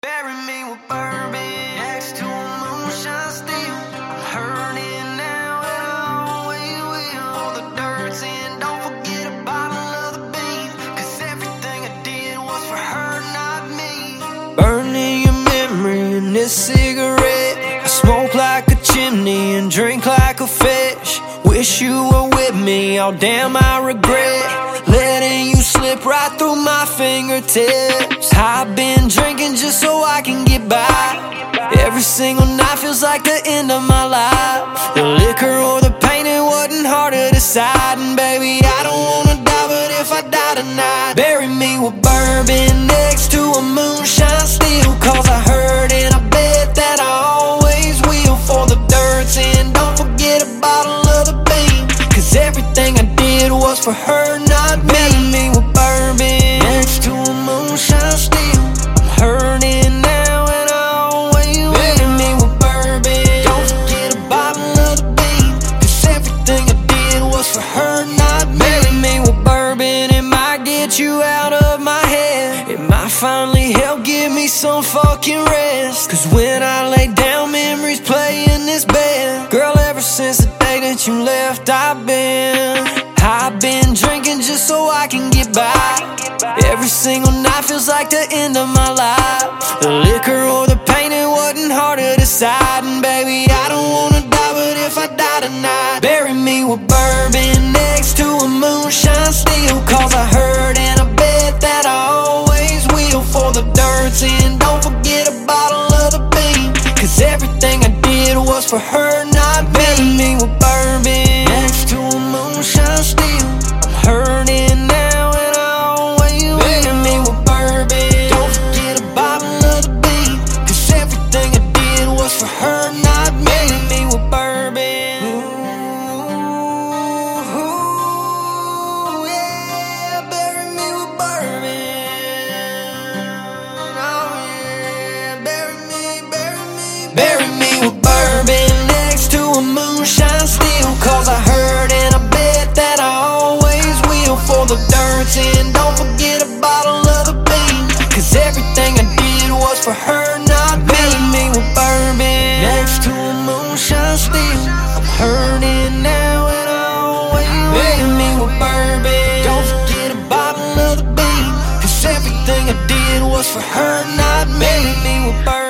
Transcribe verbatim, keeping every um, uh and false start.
Bury me with bourbon next to a moonshine still. I'm hurting now and I always will. All the dirt's in, don't forget a bottle of the bean. Cause everything I did was for her, not me. Burning your memory in this cigarette. I smoke like a chimney and drink like a fish. Wish you were with me, oh damn I regret letting you slip right through my fingertips. I've been drinking just so I can get by. Every single night feels like the end of my life. The liquor or the pain, it wasn't hard to decide. And baby, I don't wanna die, but if I die tonight, bury me with bourbon next to a moonshine still. Cause I heard and I bet that I always will. For the dirt's in, don't forget a bottle of the bean. Cause everything I did was for her, not me. Bury me with bourbon next to a moonshine still. I'm hurting now and I always will. Bury me with bourbon, don't forget a bottle of the bean. Cause everything I did was for her, not me. Bury me with bourbon, it might get you out of my head. It might finally help give me some fucking rest. Cause when I lay down, memories play in this bed. Girl, ever since the day that you left, I've been I've been drinking just so I can get by. Every single night feels like the end of my life. The liquor or the pain, it wasn't hard to decide. And baby, I don't wanna die, but if I die tonight, bury me with bourbon next to a moonshine still. Cause I heard and I bet that I always will. For the dirt's in, don't forget a bottle of the bean. Cause everything I did was for her, not me. Bury me with bourbon next to a moonshine still. I'm hurting now and I always will. Bury me with bourbon, don't forget a bottle of the bean. Cause everything I did was for her, not me. Bury me with bourbon. Ooh, yeah, bury me with bourbon. Oh yeah, bury me, bury me, bury me with bourbon next to a moonshine still. Cause I heard and I bet that I always will. For the dirt's in, don't forget a bottle of the bean. Cause everything I did was for her, not me. Bury me with bourbon next to a moonshine still. I'm hurting now and I always will. Bury me with bourbon, don't forget a bottle of the bean. Cause everything I did was for her, not me. Bury me with bourbon.